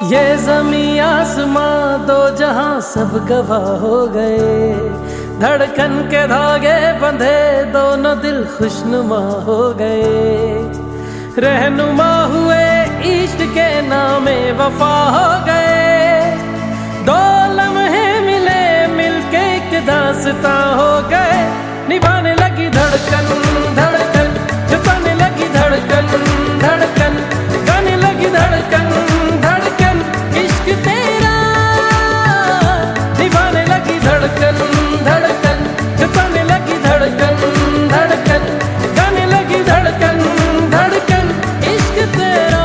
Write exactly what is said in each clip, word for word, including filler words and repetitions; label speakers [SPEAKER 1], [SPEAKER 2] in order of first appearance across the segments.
[SPEAKER 1] ये ज़मीं आसमां दो जहां सब गवाह हो गए। धड़कन के धागे बंधे दोनों दिल खुशनुमा हो गए। रहनुमा हुए इश्क के नामे वफा हो गए। दो लम्हे मिले मिलके एक दास्तां हो गए। निभाने लगी धड़कन धड़कन, जताने लगी धड़कन धड़कन, गाने लगी धड़कन धड़कन इश्क तेरा। निभाने लगी धड़कन धड़कन, जताने लगी धड़कन धड़कन, गाने लगी धड़कन धड़कन इश्क तेरा।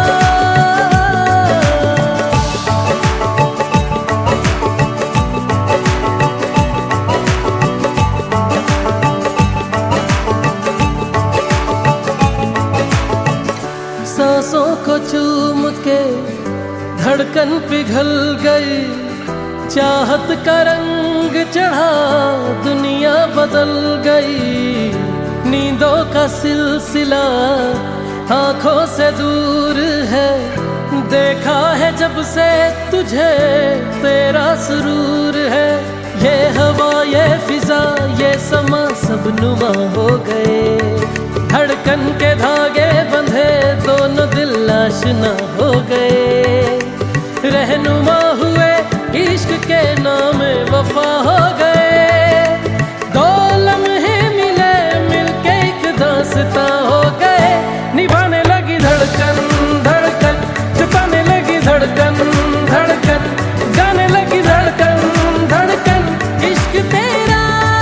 [SPEAKER 1] सांसों को चूम के धड़कन पिघल गई। चाहत का रंग चढ़ा दुनिया बदल गई। नींदों का सिलसिला आंखों से दूर है। देखा है जब से तुझे तेरा सुरूर है। ये हवा ये फिजा ये समा सब नुमा हो गए। धड़कन के धागे बंधे दोनों दिल आशना हो गए। रहनुमा हुए इश्क के नाम वफा हो गए। दो लम्हे मिले मिलके एक दास्तां हो गए। निभाने लगी धड़कन धड़कन, जताने लगी धड़कन धड़कन, गाने लगी धड़कन धड़कन इश्क तेरा।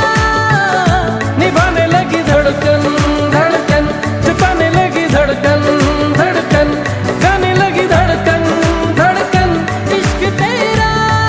[SPEAKER 1] निभाने लगी धड़कन धड़कन, जताने लगी धड़कन धड़कन, गाने लगी धड़कन धड़कन इश्क तेरा।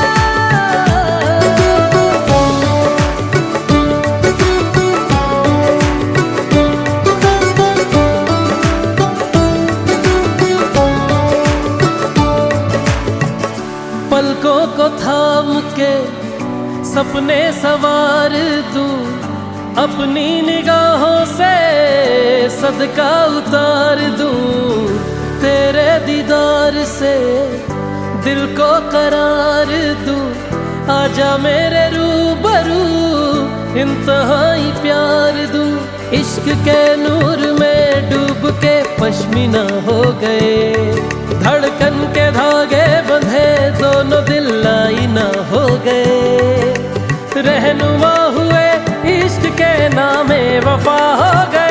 [SPEAKER 1] पलकों को थाम के सपने सवार दूं। अपनी निगाहों से सदका उतार दूं। तेरे दीदार से दिल को करार दूं। आजा मेरे रूबरू इंतहाई प्यार दूं। इश्क के नूर में डूब के पश्मीना हो गए। धड़कन के धागे बंधे दोनों दिल आईना हो गए। रहनुमा हुए इश्क के नामे वफा हो गए।